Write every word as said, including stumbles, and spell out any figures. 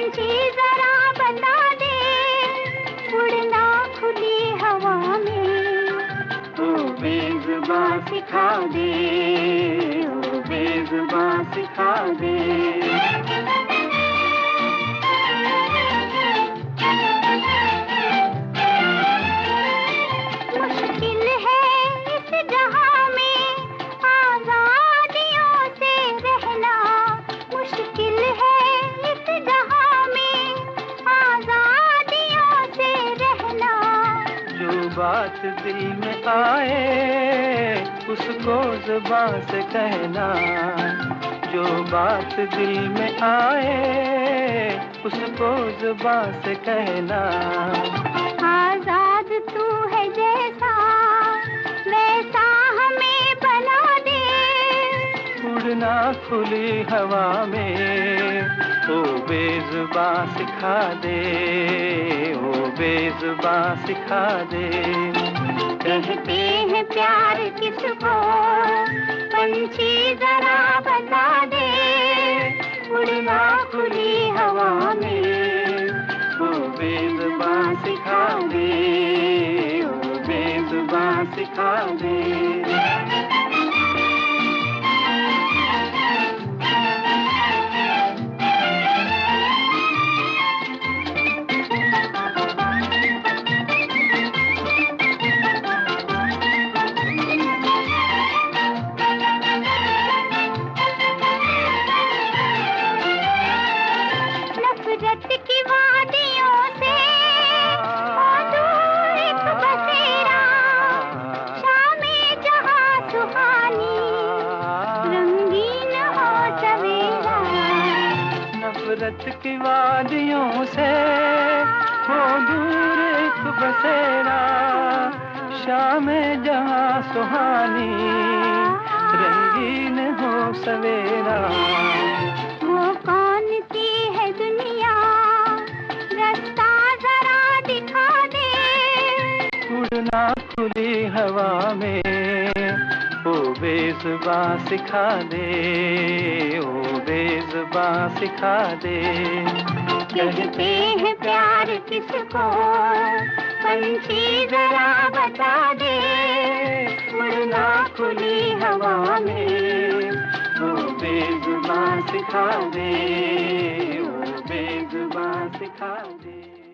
पंछी जरा बता दे, उड़ना खुली हवा में। ओ बेज़ुबां सिखा दे, ओ बेज़ुबां सिखा दे। मुश्किल है इस जहां में आजादियों से रहना, मुश्किल है इस जहां में आजादियों से रहना। जो बात दिल में आए उसको ज़ुबान से कहना, जो बात दिल में आए उसको ज़ुबान से कहना। आजाद तू है जैसा वैसा हमें बना दे, उड़ना खुली हवा में। ओ बेज़ुबां सिखा दे, ओ बेज़ुबां सिखा दे। कहते हैं प्यार किसको, पंछी जरा बता दे, उड़ना खुली हवा में। ओ बेज़ुबां सिखा दे, ओ बेज़ुबां सिखा दे। नफरत की वादियों से हो दूर एक बसेरा, शामे जहां सुहानी रंगीन हो सवेरा। नफरत की वादियों से हो दूर एक बसेरा, शाम जहां सुहानी रंगीन हो सवेरा। वो कौन सी है दुनिया, रास्ता जरा दिखा दे, उड़ना खुली हवा में। ओ बेज़ुबां सिखा दे, ओ बेज़ुबां सिखा दे। कहते हैं प्यार किसको, पंछी जरा बता दे, उड़ना खुली हवा में। ओ बेज़ुबां सिखा दे, ओ बेज़ुबां सिखा दे।